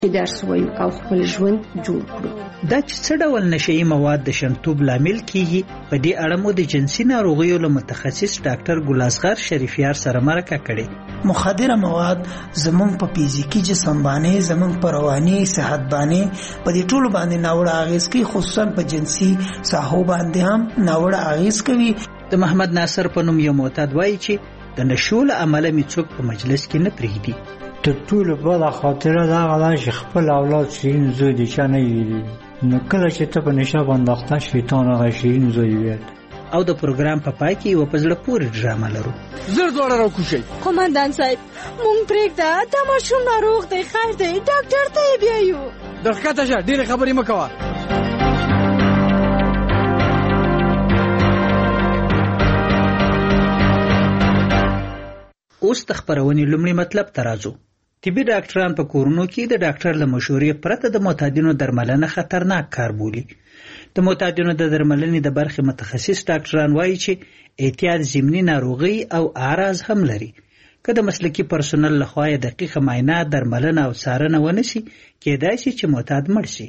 درس وایو او خپل ژوند جوړ کړو. دا چې څه ډول نشئی مواد د شنتوب لامل کیږي، په دې اړه مو د جنسي ناروغیو له متخصص ډاکټر ګل اصغر شریفیار سره مرکه کړې. مخدره مواد زمونږ په فزیکی جسم باندې، زمونږ په رواني صحت باندې، په دې ټولو باندې ناوړه اغیز کوي، خصوصا په جنسي ساحو باندې هم ناوړه اغیز کوي. د محمد ناصر په نوم یو معتاد وایي چې د نشو له امله مې څوک په مجلس کې نه پرېږدي. تر ټولو بده خاطره دا غلا چې خپل اولاد شیرین زوی دي چا نه ویلي، نو کله چې ته په نشه باندې اخته شیطان هغه شیرین زوی ویل. او د پروګرام په پای کې یو په زړه پورې ډرامه لرو. زر دوړه راکوشئ. قومندان صاحب مونږ پرېږده، دا ماشوم ناروغ دی، خیر دی، ډاکټر ته یې بیایو. دقیقه شه، ډېرې خبرې مه کوه. اوس د خپرونې لومړی مطلب ته راځو. طبي ډاکټران په کورونو کې د ډاکټر له مشورې پرته د معتادینو درملنه خطرناک کار بولي. د معتادینو د درملنې د برخې متخصص ډاکټران وایي چې احتیاط ضمني ناروغي او اعراض هم لري. که د مسلکي پرسونل لخوا یې دقیقه معاینه، درملنه او څارنه ونشي، کېدای شي چې معتاد مړ شي.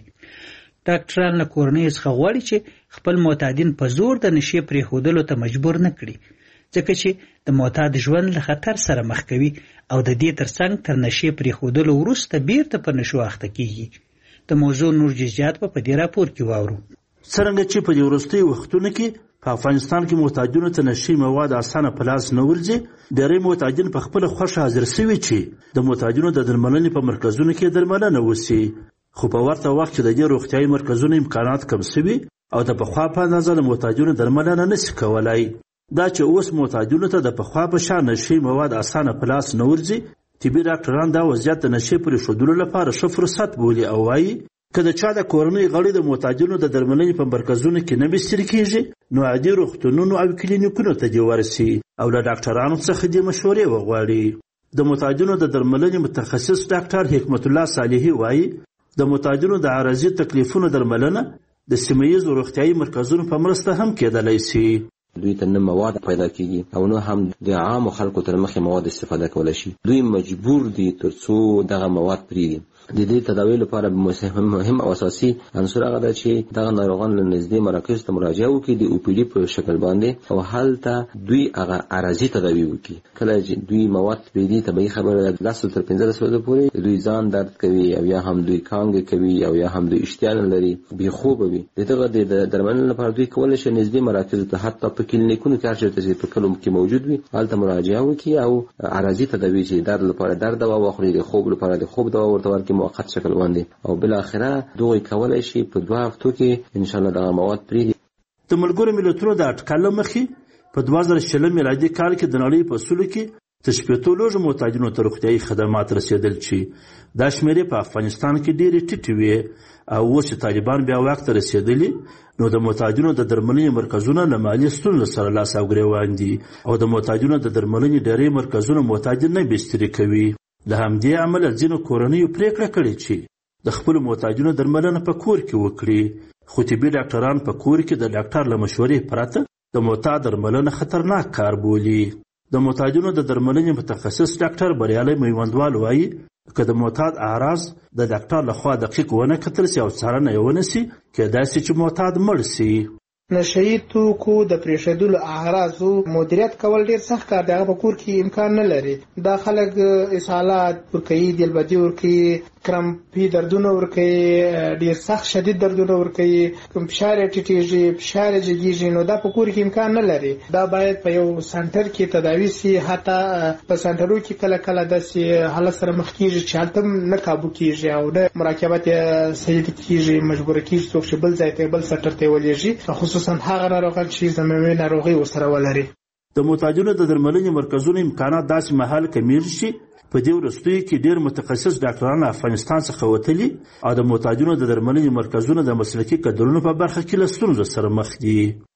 ډاکټران له کورنیو څخه غواړي چې خپل معتادین په زور د نشې پرېښودلو ته مجبور نه کړي، ځکه چې د معتاد ژوند له خطر سره مخ کوي او د دې ترڅنګ تر نشې پرېښودلو وروسته بیرته په نشو اخته کیږي. د موضوع نور جزئیات په دې راپور کې واورو. څرنګه چې په دې وروستیو وختونو کې په افغانستان کې معتادینو ته نشي مواد اسانه په لاس نه ورځي، ډېری معتادین په خپله خوښه حاضر شوي چې د معتادینو د درملنې په مرکزونو کې درملنه وشي، خو په ورته وخت چې د دې روغتیایي مرکزونو امکانات کم شوي او د پخوا په اندازه د معتادینو درملنه نشي کولی. دا چې اوس معتادینو ته د پخوا په شان نشي مواد اسانه په لاس نه ورځي، طبي ډاکټران دا وضعیت د نشې پرېښودلو لپاره ښه فرصت بولي او وایي که د چا د کورنۍ غړي د معتادینو د درملنې په مرکزونو کې نه بستري کېږي، نو عادي روغتونونو او کلینیکونو ته دې ورسي او له ډاکټرانو څخه دې مشورې وغواړي. د معتادینو د درملنې متخصص ډاکټر حکمت الله صالحي وایي د معتادینو د عارضي تکلیفونو درملنه د سیمه ییزو روغتیایي مرکزونو په مرسته هم کېدلی شي. دوی ته نه مواد پیدا کیږي او نه هم د عام خلکو تر مخې مواد استفاده کولی شي. دوی مجبور دي ترڅو دغه مواد پرېږدي. د دې تداوی لپاره مهم او اساسي عنصر هغه ده چې دغه ناروغان له نږدې مراکزو ته مراجعه وکړي د OPD په شکل باندې او هلته دوی هغه عارضي تداوی وکړي. کله چې دوی مواد پرېږدي، طبیعي خبره ده 10 تر 15 ورځې پورې دوی ځان درد کوي او یا هم دوی کانګې کوي او یا هم دوی اشتها نه لري، بېخوبه وي. دغه د درملنې لپاره دوی کولی شي نږدې مراکزو ته، حتی په کلینیکونو کې هر چېرته چې په کلو کې موجود وي هلته مراجعه وکړي او عارضي تداوی چې درد لپاره درد دوا واخلي، د خوب لپاره د خوب دوا ورته ورکړي موقت شکل باندې، او بل اخره دوی کولای شي په 2 هفتو کې ان شاء الله دغه مواد پرېږدي. د ملګرو ملتونو د اټکل مخې په 2020 میلادي کال کې د نړۍ په سلو کې تر 80 لوږو معتادینو ته روغتیایي خدمات رسېدل چې دا شمېرې په افغانستان کې ډېرې ټیټې وې، او اوس چې طالبان بیا واک ته رسېدلي نو د معتادینو د درملنې مرکزونه له مالي ستونزو سره لاس او ګرېوان دي او د معتادینو د درملنې ډېری مرکزونه معتادین نه بستري کوي. له همدې امله ځینو کورنیو پرېکړه کړې چې د خپلو معتادینو درملنه په کور کې وکړي، خو طبي ډاکټران په کور کې د ډاکټر له مشورې پرته د معتاد درملنه خطرناک کار بولي. د معتادینو د درملنې متخصص ډاکټر بریالی میوندوال وایي که د معتاد اعراض د ډاکټر لخوا دقیق ونه کتل شي او څارنه یې ونه شي، کېدای شي چې معتاد مړ شي. نشئی توکو د پرېښودلو اعراضو مدیریت کول ډیر سخت کار دی، هغه په کور کې امکان نه لري. دا خلک اسهالات ورکوي، دلبدي ورکوي، کرمپي دردونه ورکوي، ډیر سخت شدید دردونه ورکوي، فشار یې ټیټېږي، فشار یې جګېږي، نو دا په کور کې امکان نه لري. دا باید په یو سنټر کې تداوي شي. حتی په سنټرو کې کله کله داسې حالت سره مخ کېږي چې هلته نه کابو کېږي او د مراقبت یې صحیح کېږي، مجبوره کېږي څوک چې بل ځای ته بل سنټر ته ولېږي، خصوصا هغه ناروغان چې زمومي ناروغي ورسره ولري. د معتادینو د درملنې مرکزونو امکانات داسې مهال کمیږي چې په دې وروستیو کې ډېر متخصص ډاکټران افغانستان څخه وتلي او د معتادینو د درملنې مرکزونه د مسلکي کدرونو په برخه کې له ستونزو سره مخ دي.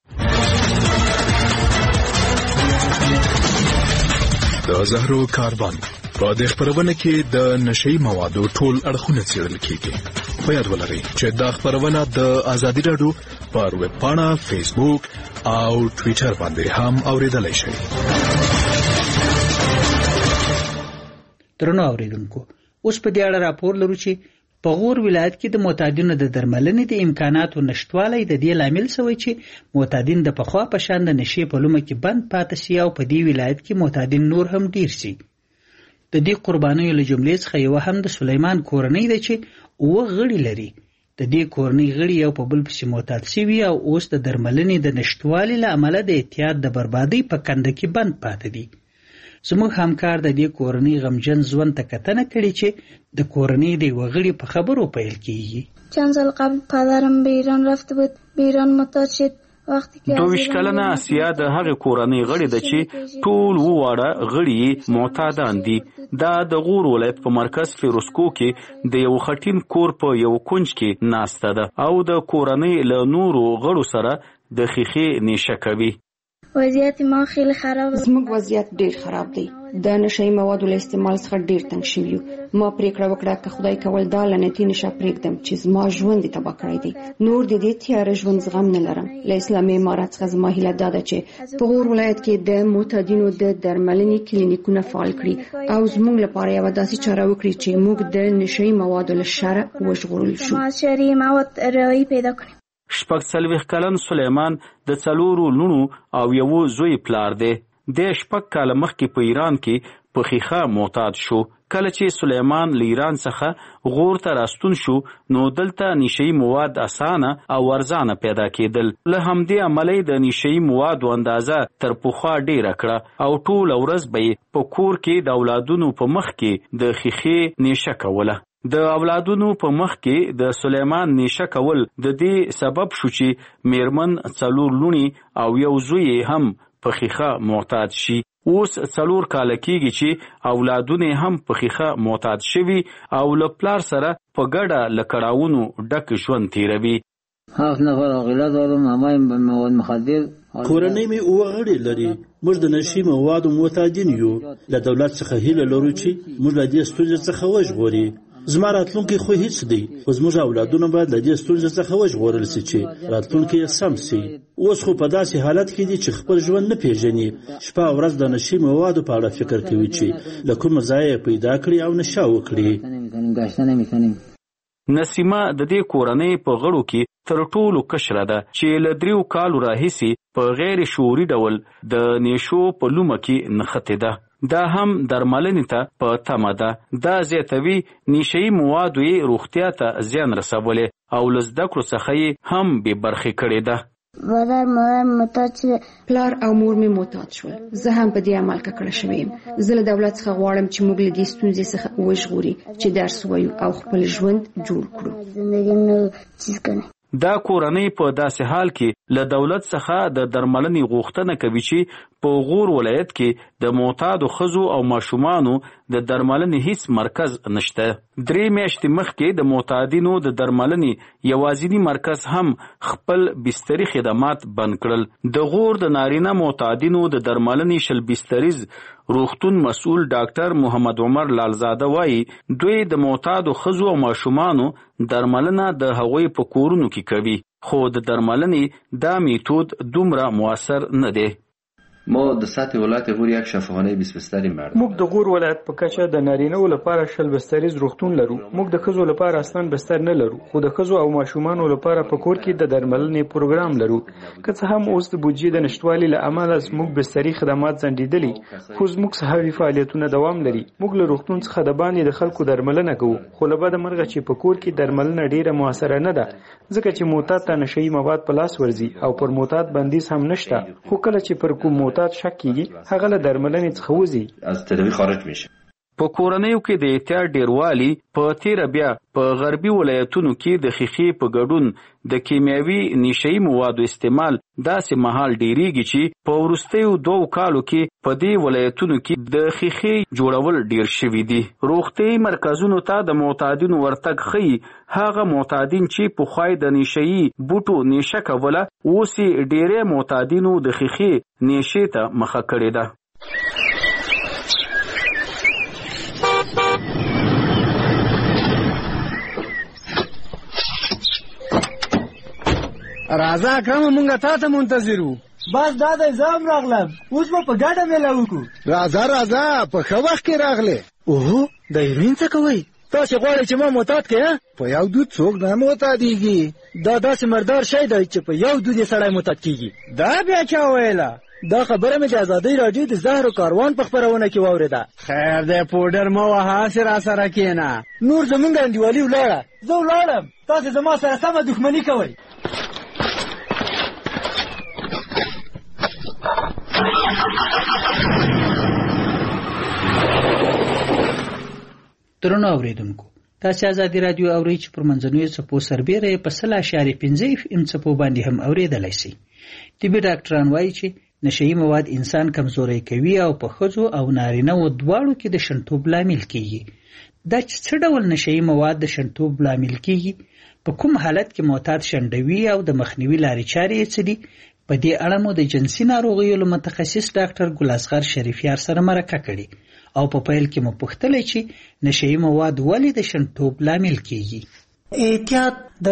د زهرو کاروان په دې خبرونه کې د نشئی موادو ټول اړخونه څېړل کېږي. په یاد ولرئ چې دا خبرونه د ازادي راډیو پر ویب پاڼه، فیسبوک او ټویټر باندې هم اوریدلای شئ. درنو اوریدونکو، اوس په دې اړه راپور لرو چې په غور ولایت کې د معتادینو د درملنې د امکاناتو نشټوالی د دې لامل شوی چې معتادین د پخوا په شان د نشې په لومه کې بند پاتې شي او په دې ولایت کې معتادین نور هم ډیر شي. د دې قربانیو له جملې څخه یوه هم د سلیمان کورنۍ ده چې 9 غړي لري. د دې کورنۍ غړي یو په بل پسې معتاد شوي او اوس د درملنې د نشټوالي له امله د اعتیاد د بربادۍ په کنده کې بند پاتې دي. زموږ همکار د دې کورنۍ غمجن ژوند ته کتنه کړې چې د کورنۍ د یوه غړي په خبرو پیل کیږي. چند سال قبل پدرم به ایران رفته بود، به ایران معتاد شد. 22 کلنه آسیا د هغې کورنۍ غړي ده چې ټول واړه غړي معتادان دي. دا د غور ولایت په مرکز فیروزکو کې د یو خټین کور په یو کونج کې ناسته ده او د کورنۍ له نورو غړو سره د ښیښې نیشه کوي. وضعیت ما خیلی خراب دی. زموږ وضعیت ډیر خراب دی. د نشهیي موادو له استعمال څخه ډیر تنګ شوي یو. ما پریکړه وکړه که خدای کول دا لعنتي نشه پرېږدم چې زما ژوند یې تباه کړی دی. نور د دې تیاره ژوند زغم نه لرم. له اسلامي امارت څخه زما هیله دا ده چې په غور ولایت کې د معتادینو د درملنې کلینیکونه فعال کړي او زموږ لپاره یوه داسې چاره وکړي چې موږ د نشهیي موادو له شره وژغورل شو. شرعي مواد رایې پیدا کړي. 46 کلن سلیمان د 4 لونو او یو زوی پلار دی. د 6 کاله مخکې په ایران کې په ښیښه معتاد شو. کله چې سلیمان له ایران څخه غور ته راستون شو نو دلته نشهیي مواد اسانه او ارزانه پیدا کېدل. له همدې امله د نشهیي موادو اندازه تر پخوا ډیره کړه او ټوله ورځ به په کور کې د اولادونو په مخ کې د ښیښې نیشه کوله. د اولادونو په مخ کې د سلیمان نیشه کول د دې سبب شو چې میرمن 4 لونی او یو زوی هم په ښیښه معتاد شي. اوس 4 کاله کېږي چې اولادونه هم په ښیښه معتاد شوي او له پلار سره په ګډه له کړاوونو ډک ژوند تیروي. 7 نفر عاقله دارم، همه مواد مخدر. کورنۍ مې 9 غړي لري. موږ د نشي موادو معتادین یو. له دولت څخه هیله لرو چې موږ له دې ستونزې څخه وژغوري. زما راتلونکی خو هیڅ دی. خو زموږ اولادونه باید له دې ستونزې څخه وژغورل شي چې راتلونکی یې سم شي. اوس خو په داسې حالت کې دي چې خپل ژوند نه پیژني. شپه او ورځ د نشي موادو په اړه فکر کوي چې له کومه ځایه پیدا کړي او نشه وکړي. نسیمه د دې کورنۍ په غړو کې تر ټولو کشره ده چې له 3 کالو راهیسې په غیر شعوري ډول د نیشو په لومه کې نښتې ده. دا هم درملنې ته په تمه ده. دا زیاتوي نشهیي موادو یې روغتیا ته زیان رسولی او له زده کړو څخه یې هم بې برخې کړې ده. پلار او مور مې معتاد شول. زه هم په دې عمل ککړه شوی یم. زه له دولت څخه غواړم چې موږ له دې ستونزې څخه وژغوري چې درس ووایو او خپل ژوند جوړ کړو. دا کورنۍ په داسې حال کې له دولت څخه د درملنې غوښتنه کوي چې په غور ولایت کې د معتادو ښځو او ماشومانو د درملنې هیڅ مرکز نشته. 3 میاشتې مخکې د معتادینو د درملنې یوازینی مرکز هم خپل بستري خدمات بند کړل. د غور د نارینه معتادینو د درملنې شل بستریز روغتون مسؤل ډاکټر محمد عمر لالزاده وایي دوی د معتادو ښځو او ماشومانو درملنه د هغوی په کورونو کې کوي، خو د درملنې دا میتود دومره موثر نه دی. ما د سطح ولایت غور یک شفاخانه 20 بستری مرد. موږ د غور ولایت په کچه د نارینه لپاره شل بستریز روغتون لرو. موږ د ښځو لپاره اصلا بستر نه لرو، خو د ښځو او ماشومانو لپاره په کور کې د درملنې پروګرام لرو. که څه هم اوس د بودیجې د نشټوالي له امله موږ بستري خدمات ځنډېدلي، خو زموږ صحوي فعالیتونه دوام لري. موږ له روغتون څخه د باندې د خلکو درملنه کوو، خو له بده مرغه چې په کور کې درملنه ډیره موثره نه ده، ځکه چې معتاد ته نشهیي مواد په لاس ورځي او پر معتاد بندیز هم نشته. خو کله چې پر کوم معتاد شک کیږي هغه له درملنې څخه وځي، از تداوی خارج میشه. په کورنیو کې د اعتیاد ډیروالی په تیر بیا په غربي ولایتونو کې د ښیښې په ګډون د کیمیاوي نشهیي موادو استعمال داسې مهال ډیریږي چې په وروستیو 2 کالو کې په دې ولایتونو کې د ښیښې جوړول ډیر شوي دي. روغتیايي مرکزونو ته د معتادینو ورتګ ښیي هغه معتادین چې پخوا د نشهیي بوټو نیشه کوله اوس ډیری معتادینو د ښیښې نیشې ته مخه کړې ده. راځه اکرم مونږه تا ته منتظر وو. بس دا د ځام راغلم، اوس به په ګډه میله وکړو. راځه په ښه وخت کې راغلې. اوهو د ایرین څه کوئ؟ تاسو غواړئ چې ما معتاد کړئ؟ په یو دود څوک نه معتادیږي. دا داسې مردار شی دی چې په یو دود یې سړی معتاد کیږي. دا بیا چا ویله؟ دا خبره مې د ازادۍ راډیو د زهرو کاروان په خپرونه کې واورېده. خیر دی پوډر مه وهه، هسې راسره کښېنه. نور زمونږ انډیوالي ولاړه، زه ولاړم، تاسې زما سره سمه دښمني کوئ. درنو اوریدونکو، تاسو ازادي رادیو اورئ چې پر منځنوي څپو سربېره په 0.5 FM څپو باندې هم اوریدلای شئ. طبي ډاکټران وایي چې نشهیي مواد انسان کمزوری کوي او په ښځو او نارینه‌و دواړو کې د شنتوب لامل کیږي. دا چې څه ډول نشهیي مواد د شنتوب لامل کیږي، په کوم حالت کې معتاد شنډوي او د مخنیوي لارې چارې یې څه دي، په دې اړه مو د جنسي ناروغیو له متخصص ډاکټر ګل اصغر شریفیار سره مرکه کړې او په پیل کې مو پوښتلې چې نشهیي مواد ولې د شنتوب لامل کیږي. احتیاط د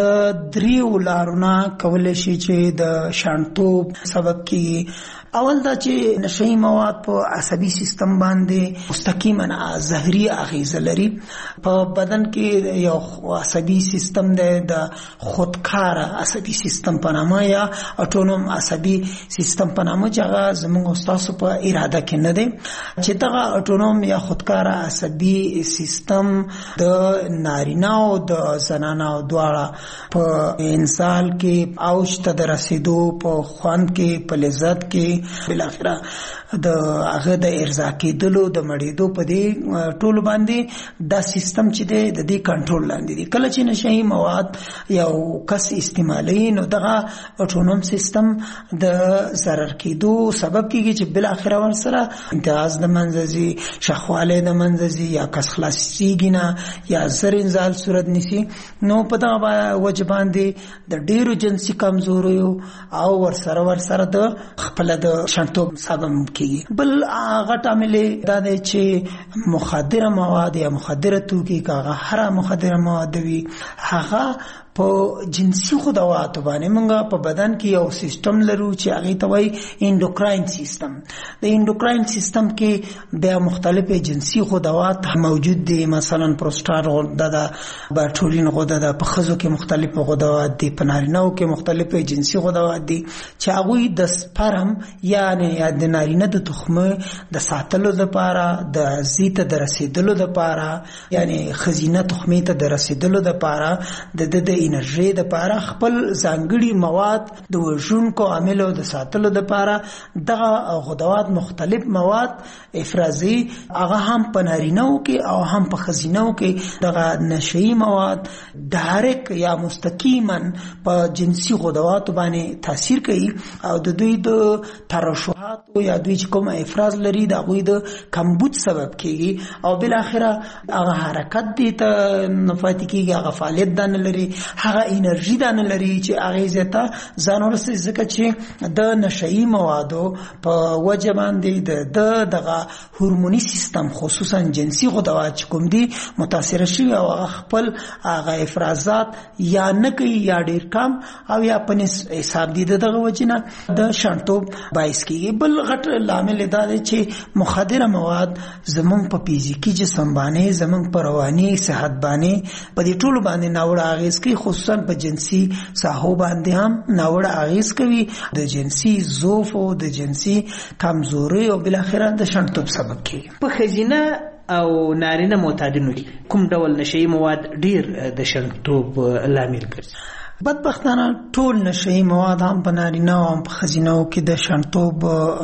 3 لارونه کولای شي چې د شنتوب سبب کیږي. اول دا چې نشهیي مواد په عصبي سیستم باندې مستقیما زهري اغیزه لري. په بدن کې یو عصبي سیستم دی، د خودکار عصبي سیستم په نامه یا اټونوم عصبي سیستم په نامه، چې هغه زموږ استاسو په اراده کې نه دی. چې دغه اټونوم یا خودکار عصبي سیستم د نارینه او د زنانه دواړه په انسان کې اوج ته د رسیدو، په خوند کې، په لذت کې، بالاخره د هغه د ارضا کېدلو، د مړېدو، په دې ټولو باندې دا سیستم چې دی د دې کنټرول لاندې دی. کله چې نشهیي مواد یو کس استعمالوي نو دغه اټونوم سیستم د ضرر کېدو سبب کېږي چې بالاخره ورسره امتیاز د منځه ځي، شخوالی د منځه ځي، یا کس خلاصېږي نه، یا زر انزال صورت نیسي. نو په دغه وجه باندې د ډېرو جنسي کمزوریو او ورسره د خپله د شنتوب سبب کېږي. بل غټ عامل دا دی چې مخدره مواد یا مخدره توکي، که هغه هر مخدره مواد وي، هغه په جنسي خدواتو باندې موږ په بدن کې یو سیستم لرو چې هغه ته وایي انډوکراین سیستم. د انډوکراین سیستم کې بیا مختلفې جنسي خدوات موجود دي، مثلا پروسټاټ غده ده، باټولین غده ده، په ښځو کې مختلف غدوات دي، په نارینه‌و کې مختلفې جنسي غدوات دي چې هغوی د سپرم یعنی د نارینه د تخمه د ساتلو لپاره، د زیته د رسیدلو لپاره، یعنی خزینه تخمه ته د رسیدلو لپاره، د انرژي د لپاره خپل ځانګړي مواد د وژونکو عاملو د ساتلو لپاره دغه غدوات مختلف مواد افرازي، هغه هم په نارینه‌و کې او هم په ښځینه‌و کې دغه نشهیي مواد ډایرکټ یا مستقیما په جنسي غدواتو باندې تاثیر کوي او د دوی د ترشحات یا دوی چې کوم افراز لري د هغوی د کمبود سبب کیږي او بالاخره هغه حرکت دی ته نفاتی کیږي، هغه فعالیت دانه لري، هغه انرژي دانه لري چې هغه زیاته ځان ورسي، ځکه چې د نشهیي موادو په وجه باندې د دغه هورموني سیستم خصوصا جنسي غدوات چې کوم دي متاثر شي او هغه خپل هغه افرازات یا نه کوي یا ډیر کم او یا په حساب دي دغه وجنه د شنتوب باعث کیږي. بل غټ لامل دا دی چې مخدره مواد زمونږ په فزیکي جسم باندې، زمونږ په رواني صحت باندې، په دې ټولو باندې ناوړه اغیز کوي، خصوصا په جنسي ساحو باندې هم ناوړه اغیز کوي، د جنسي ضعف او د جنسي کمزوري او بالاخره د شنتوب سبب کیږي. په خزینه او نارینه معتادینو کې کوم ډول نشهیي مواد ډیر د شنتوب لامل ګرځي؟ بدبختانه ټول نشهیي مواد هم په نارینه او هم په ښځینه‌و کې د شنتوب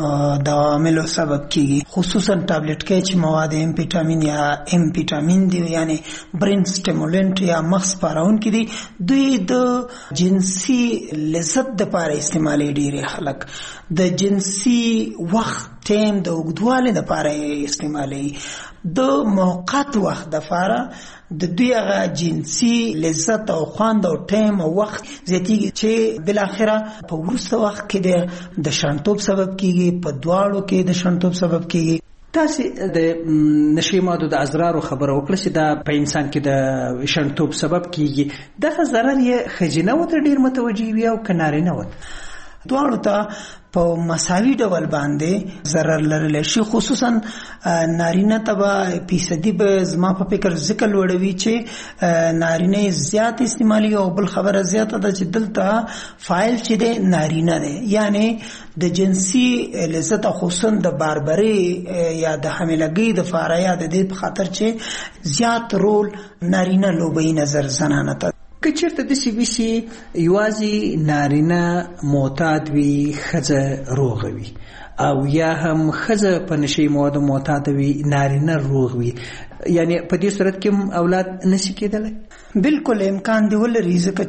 د عواملو سبب کیږي، خصوصا ټابلیټ کې چې مواد امفیټامین یا امفیټامین دي، یعنی برین سټیمولنټ یا مغز پارونکي دي. دوی د جنسي لذت دپاره استعمالي، ډېری خلک د جنسي وخت ټیم د اوږدوالي دپاره استعمالي، د موقت وخت دپاره د دوی هغه جنسي لذت او خوند او ټیم او وخت زیاتیږي چې بالاخره په وروسته وخت کې د شنتوب سبب کیږي، په دواړو کې د شنتوب سبب کیږي. تاسو د نشهیي موادو د اضرارو خبره وکړه چې دا په انسان کې د شنتوب سبب کیږي. دغه ضرر یې ښځینه‌و ته ډیر متوجه وي او که نارینه‌و ته؟ دواړو ته په مساوي ډول باندې ضرر لرلی شي. خصوصا نارینه ته به فیصدي به زما په فکر ذکر لوړوي چې نارینه زیات استعمالي او بل خبره زیاته ده چې دلته فاعل چې دی نارینه دی، یعنی د جنسي لذت خصوصا د باربري یا د حاملګۍ د فاره یا د دې په خاطر چې زیات رول نارینه لوبي نظر زنانه ته. که چېرته داسې وي چې یوازې نارینه معتاد وي ښځه روغه وي او یا هم ښځه په نشي موادو معتاده وي نارینه روغ وي، یعنی په دې صورت کې اولاد نشي کېدلی؟ بالکل امکان دی ولري، ځکه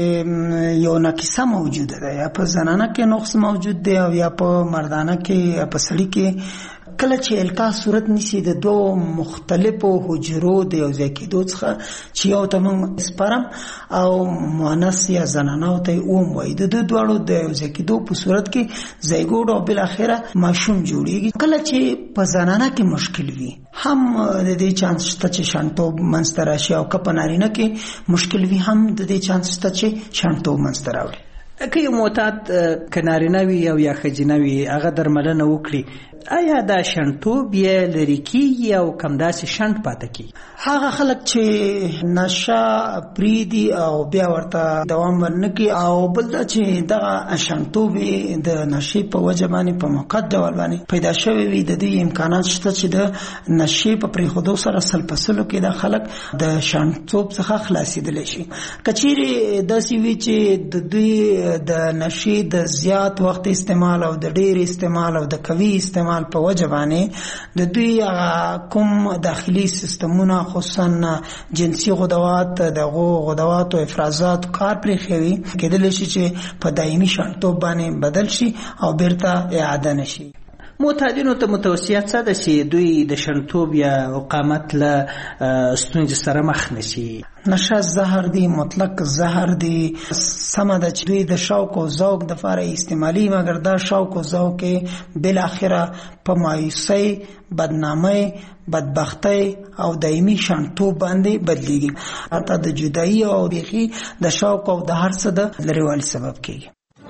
چې یو ناقصه موجوده ده، یا په زنانه کې نقص موجود دی او یا په مردانه کې یا په سړي کې. کله چې القا صورت نیسي د دوه مختلفو حجرو د یو ځای کېدو څخه چې یو ته موږ سپرم او مؤنث یا زنانه ته اوم وایي، د دواړو د یو ځای کېدو په صورت کې زیګوډ او بالاخره ماشوم جوړیږي. کله چې په زنانه کې مشکل وي هم د دې چانس شته چې شانتوب منځته راشي، او که په نارینه کې مشکل وي هم د دې چانس شته چې شانتوب منځته راوړي. که یو معتاد که نارینه وي او یا ښځینه وي هغه درملنه وکړي، آیا دا شنتوب یې لرې کېږي او کمداسې شنډ پاتې کېږي؟ هغه خلک چې نشه پرېږدي او بیا ورته دوام ورنکړي، او بل دا چې دغه شنتوب د نشې په وجه باندې په موقت ډول باندې پیدا شوی وي، د دې امکانات شته چې د نشې په پرېښودو سره سل په سلو کې دا خلک د شنتوب څخه خلاصېدلی شي. که چیرې داسې وي چې د دوی د نشې د زیات وخت استعمال او د ډېر استعمال او د قوي استعمال په وجه باندې د دوی کوم داخلي سیستمونه خصوصا جنسي غدوات دغه غدوات او افرازات کار پرېښوي، کېدلی شي چې په دایمي شنتوب باندې بدل شي او بیرته اعاده نشي. معتادینو ته متوصیه څه ده چې دوی د شنتوب یا اقامت له ستونزې سره مخ نشي؟ نشه زهر دی، مطلق زهر دی. سمه ده چې دوی د شوق او ذوق د لپاره استعمالي، مګر دا شوق او ذوق بل اخره په مایوسۍ، بدنامۍ، بدبختی او دایمي شنتوب باندې بدلیږي، حتی د جدایي او بیخي د شوق او د هر څه د لرېوالي سبب کېږي.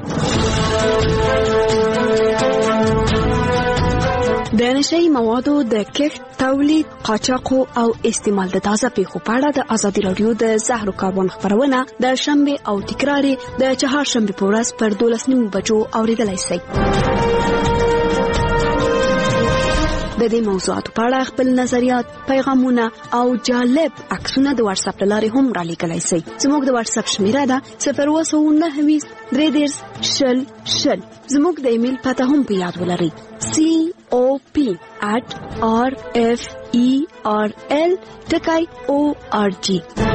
د نشئی موادو د کښت، تولید، قاچاق او استعمال د تازه پیښو په اړه د ازادي رادیو د زهرو کاروان خبرونه د شنبه او تکرار د چهارشنبه په ورځ پر 12:30 بجو اوریدلای شئ. د دې موضوعاتو په اړه خپل نظریات، پیغامونه او جالب عکسونه د واتس اپ لارې هم را لیکلای شئ. زموږ د واتس اپ شمیره ده 029 330 زموږ د ایمیل پته هم په یاد ولرئ: cop@referl.org.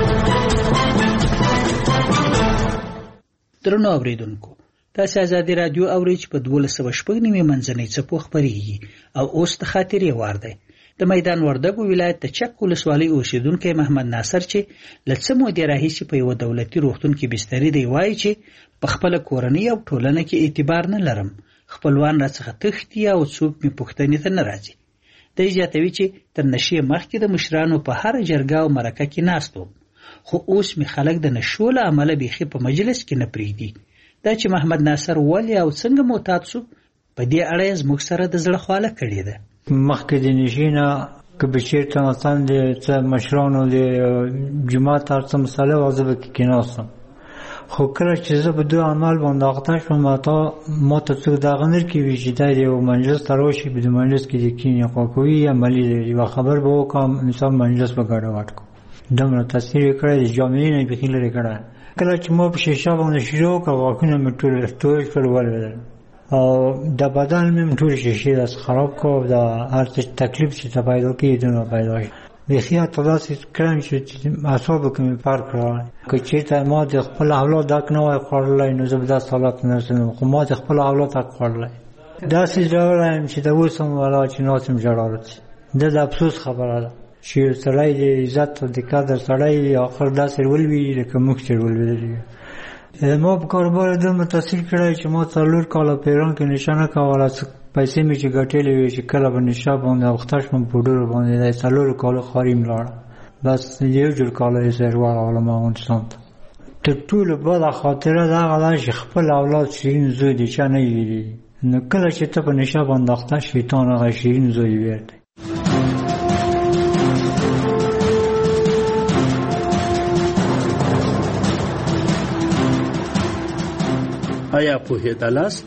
درنو اوریدونکو، تاسو ازادي رادیو اورئ چې په 12:06 منځنۍ څپو خبرېږي او اوس د خاطرې وار دی. د میدان وردګو ولایت د چک ولسوالۍ اوسیدونکو محمد ناصر چې لڅ مودې راهیسې په یو دولتي روغتون کې بسترې دی وایي چې په خپل کورنۍ او ټولنه کې اعتبار نه لرم، خپلوان راڅخه تښتي او څوک مې پوښتنې ته نه راځي. دی زیاتوي چې تر نشې مخکې د مشرانو په هر جرګه او مرکه کې ناست وم، خو اوس مې خلک د نشو له امله بیخي په مجلس کې نه پرېږدي. دا چې محمد ناصر ولې او څنګه معتاد شو، په دې اړه یې زموږ سره د زړه خواله کړې ده. مخکې د نشې نه که به چېرته مثلا د څه مشرانو د جومات هر څه مسله وه زه به کې ناستم، خو کله چې زه په دوی عمل باندې اخته شوم ما ته څوک دغه نه کوي چې دا یو مجلس ته راشي، په دې مجلس کې د کینې خواکوي عملي دی یوه خبر به وکړم مثال مجلس به ګډوډ کړو. دومره تاثیر یې کړی د جامعې نه یې بیخي لرې کړی. کله چې ما په شیشه باندې شروع کړه غاښونه مې ټول کړل ولوېدل او د بدن مې ټول شیشې داسې خراب کړ، د هر څه تکلیف چې ته پیدا کېږي دونه پیدا شو. بیخي حتی داسې کړم چې اعصابو کې مې فرق راغلی. که چېرته ما د خپل اولاد حق نه وای خوړلی نو زه به داسې حالت نه رسېدم، خو ما د خپل اولاد حق خوړلی. داسې ژړلی یم چې د اوس هم ولا چې ناست یم ژړا راځي. دا د افسوس خبره ده چې یو سړی د عزت او د قدر سړی آخر داسې ولوي لکه موږ چې ولوېدلي. ما په کاروبار دومره تاثیر کړی چې ما 4 کاله په ایران کې نشه نه کوله، پیسې مې چې ګټلې وې چې کله به نشه باندې اخته شوم په ډېرو باندې د 4 کالو خواري مې لاړه، بس یو جوړ کاله یې سر ورغلم افغانستان ته. تر ټولو بده خاطره د هغه ده چې خپل اولاد شیرین زوی دی چا نه ویلي، نو کله چې ته په نشه باندې اخته شیطان هغه شیرین زوی ورته. آیا پوهېدلاست؟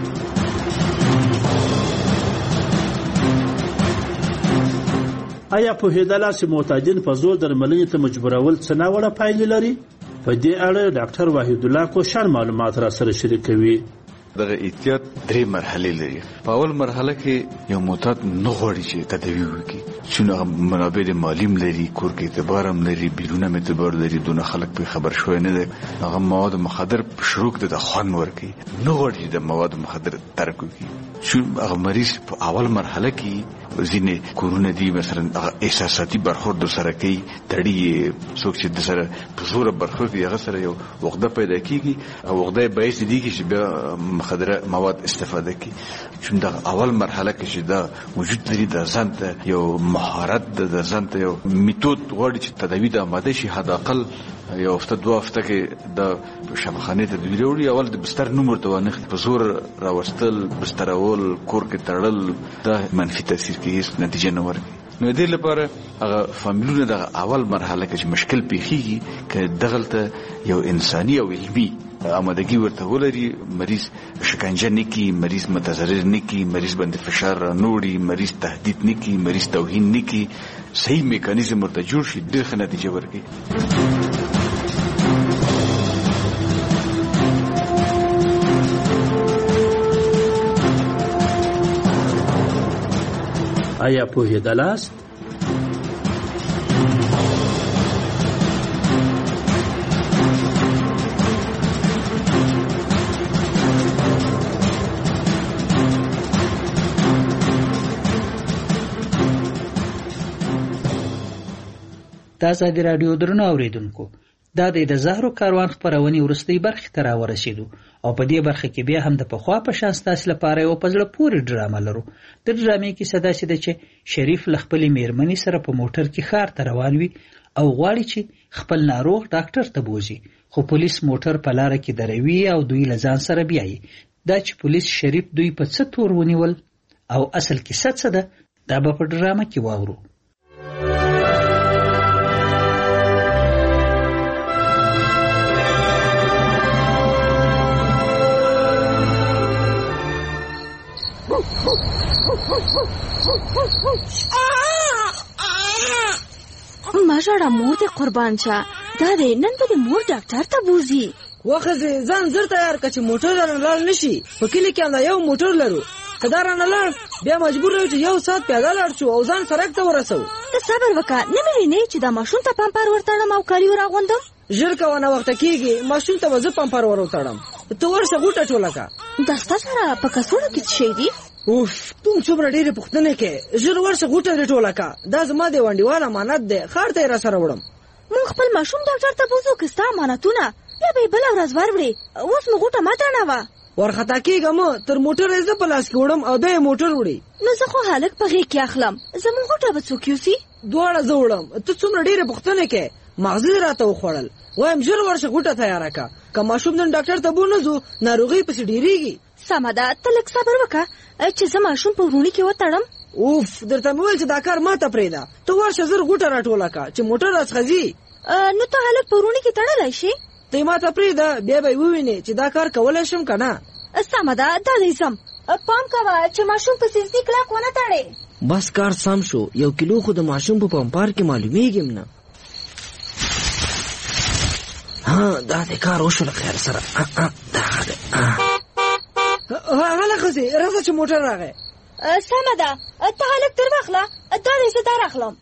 آیا پوهېدلاست چې معتادین په زور درملنې ته مجبورول څه ناوړه پایلې لري؟ په دې اړه ډاکټر وحید الله کوشان معلومات را سره شریکوي. دغه احتیاط 3 مرحله لري. په اول مرحله کې یو معتاد نه غواړي چې تداوی وکړي، چې منابع مالیم لري، کور کې اعتبار هم لري، بیرونه اعتبار لري، دونه خلک په خبر شوی نه دي. هغه مواد مخدر شروع د خوان ورکي، نه غواړي د مواد مخدر ترک وکړي. چې هغه مریض په اول مرحله کې ځینې کورونه دي مثلا احساساتي برخورد سره کوي، تړي څوک چې د سره په زور برخورد کوي، هغه سره یو وغده پیدا کیږي او وغده باعث دي چې بیا مخدره مواد استفاده کوي. چې د اول مرحله کې چې دا وجود لري، د ځان ته یو مهارت، د ځان ته یو میتود غواړي چې تداوی د آماده شي. حداقل یو هفته 2 هفته کې د شفاخانې ته دی وروړي. اول د بستر نومر ته ونه په زور راوستل، بسترول، کور کې تړل، دا منفي تاثیر کې هیڅ نتیجه نه ورکوي. نو دې لپاره هغه فامیلونه د اول مرحله کې چې مشکل پیخیږي که دغلته یو انساني او علمي آمادګي ورته ولري، مریض شکنجه نکي، مریض متضرر نکي، مریض باندې فشار را نوړي، مریض تهدید نکي، مریض توهین نکي، صحیح میکانیزم ورته جوړ شي، ډېر ښه نتیجه ورکوي. آیا پوهېدلاست؟ د ازادي راډیو درنو اوریدونکو، دا د زهرو کاروان خپرونې وروستۍ برخې ته راورسېدو او په دې برخه کې بیا هم د پخوا په شان ستاسو لپاره یو په زړه پورې ډرامه لرو. د ډرامې کیسه داسې ده چې شریف له خپلې میرمنې سره په موټر کې ښار ته روان وي او غواړي چې خپل ناروغ ډاکټر ته بوزي، خو پولیس موټر په لاره کې دروي او دوی له ځان سره بیایي. دا چې پولیس شریف دوی په څه تور ونیول او اصل کیسه څه ده، دا به په ډرامه کې واورو. ماژړه مور دې قربان شه، دا دې نن به د مور ډاکټر ته بوزي. وخزه ځان زر تیار کړه چې موټر رانه لاړ نشي. په کلی کې هم یو موټر لرو، کدا رانه لاړ بیا مجبور یو چې 1 ساعت پیاده لاړ شو او ځان سرک ته ورسو. ته صبر وکړه، نه مې نه چې دا ماشوم ته پمپر ورتړم او کالی راغوندم. ژر کوونه وخت کېږي، ماشوم ته وځ پمپر ورتړم. ته ورسه غوټه ټولکا. دا ستاسو سره په کڅوړه کې شي دي. اوف، تم څومره ډېرې پوښتنې کې، ژر ورسه غوټه ټولکا. دا زما دی وانډیوال امانت دی، خار ته را سره وړم. مونږ خپل ماشوم ډاکټر ته بوزو که ستا امانتونه بیا به بل ورځ وروړي. اوس مو غوټه ماته نه و ورخطا کېږم، تر موټر یې زه په لاس کې وړم او بیا موټر وړي. نو زه خو هلک په غېږ کې اخلم، زموږ غوټه به څوک یوسي؟ دواړه زه وړم. ته څومره ډېرې پوښتنې کې، مغزي راته وخوړل. وایم ژر ورشه غوټه تیاره کړه، که ماشوم نن ډاکټر ته بو نه ځو ناروغي پسې ډېرېږي. سمه ده، ته لږ صبر وکړه چې زه ماشوم په وروڼي کې وتړم. اوف، درته مې ویل چې دا کار ماته پرېږده. ته ورشه ژر غوټه راټوله کړه چې موټر راڅخه ځي. نو ته هلک په وروڼي کې تړلی شي؟ ته یې ماته پرېږده، بیا به یې ووینې چې دا کار کولی شم که نه. سمه ده، دا دی ځم. پام کوه چې ماشوم په سیزدي کلک ونه تړې. بس کار سم شو. 1 کیلو خو د ماشوم په پمپار کې معلومیږم نه. ها، دا د کار وشو له خیر سره. دغه دی. هله ښځې راځه چې موټر راغی. سمه ده، ته هلک در واخله، دا دی زه در اخلم.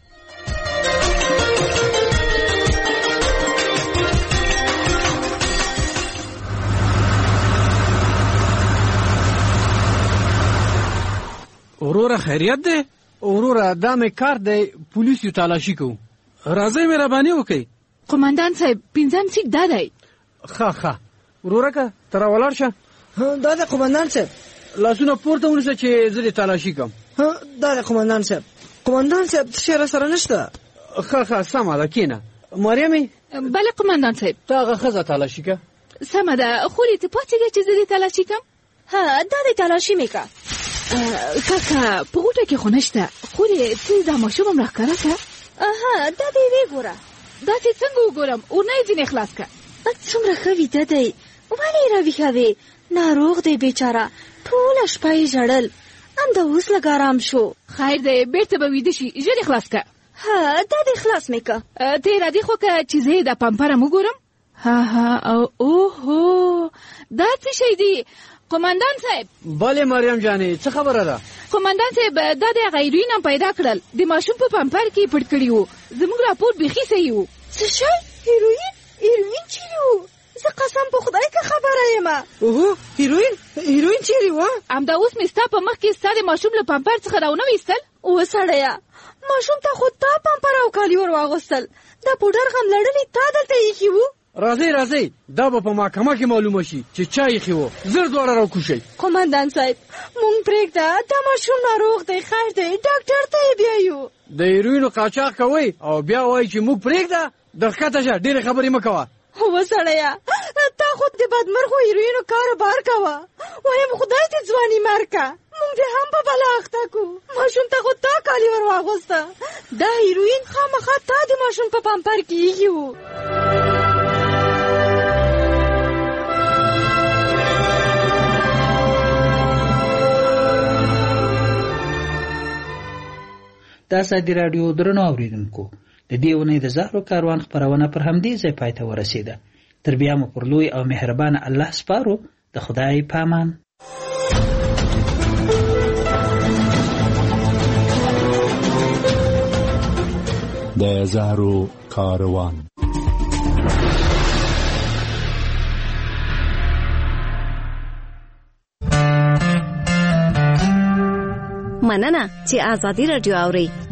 وروره خیریت دی؟ وروره دا مې کار دی، پولیس یو تالاشي کوو. راځئ مهرباني وکړئ. قومندان صاحب 5 سیټ دا دی. ښه وروره که ته راولاړ شه. دا دی قومندان صاحب. لاسونه پورته ونیسه چې زه دې تالاشي کوم. دا دی قومندان صاحب. قومندان صاحب څه شی را سره نشته؟ ښه سمه ده، کښېنه. مریمې. بله قومندان صاحب. ته هغه ښځه تالاشي که. سمه ده، خو دې ته پاتېږه چې زه دې تالاشي کوم. ها دا د تلاشي میکا کاکا په غوټه کې خو نشته خو دې دا ماشوم هم راښکاره که دا دې وګوره دا چې څنګه وګورم اورنۍ ځینې خلاص که څومره ښه ویده دی ولې یې راویښوې ناروغ دی بیچاره ټوله شپه یې ژړل همدا اوس لږ ارام شو خیر دی بیرته به ویده شي ژر یې خلاص که دا دې خلاص میکه ته یې راځې خو که چې زه یې دا پمپر هم وګورم اوهو دا څه شی دی قومندان صاحب بله مریم جانې څه خبره ده قومندان صاحب دا د هغه هیروین هم پیدا کړل د ماشوم په پمپر کې پټ کړي وو زموږ راپور بیخي صحیح وو څه شی هیروین چیرې وو زه قسم په خدای که خبره یم اوهو هیروین چیرې وه همدا اوس مې ستا په مخ کې ستا د ماشوم له پمپر څخه راونه ویستل وسړیه ماشوم ته خو تا پمپر او کالي ور واغوستل دا پوډر غم لړلې تا دلته ایښي وو راځئ دا به په محکمه کې معلومه شي چې چا ایښي وو زر دواړه راکوشئ قومندان صاحب مونږ پرېږده دا ماشوم ناروغ دی خیر دی ډاکټر ته یې بیایو د هیروینو قاچاق کوئ او بیا وایي چې موږ پرېږده درښکته شه ډېرې خبرې مه کوه وسړیه تا خو د بدمرغو هیروینو کاروبار کوه وایم خدای دې ځواني مرکه مونږ دې هم په بلا اخته کو ماشوم ته خو تا کالي ور واغوسته دا هیروین خامخا تا د ماشوم په پمپر کې ایښي وو د ازادي راډیو درنو اوریدونکو د دې ونې د زهرو کاروان خپرونه پر همدې ځای پای ته ورسېده تر بیا مو پر لوی او مهربان الله سپارو د خدای پامان د زهرو کاروان مننه چې ازادي راډیو اورئ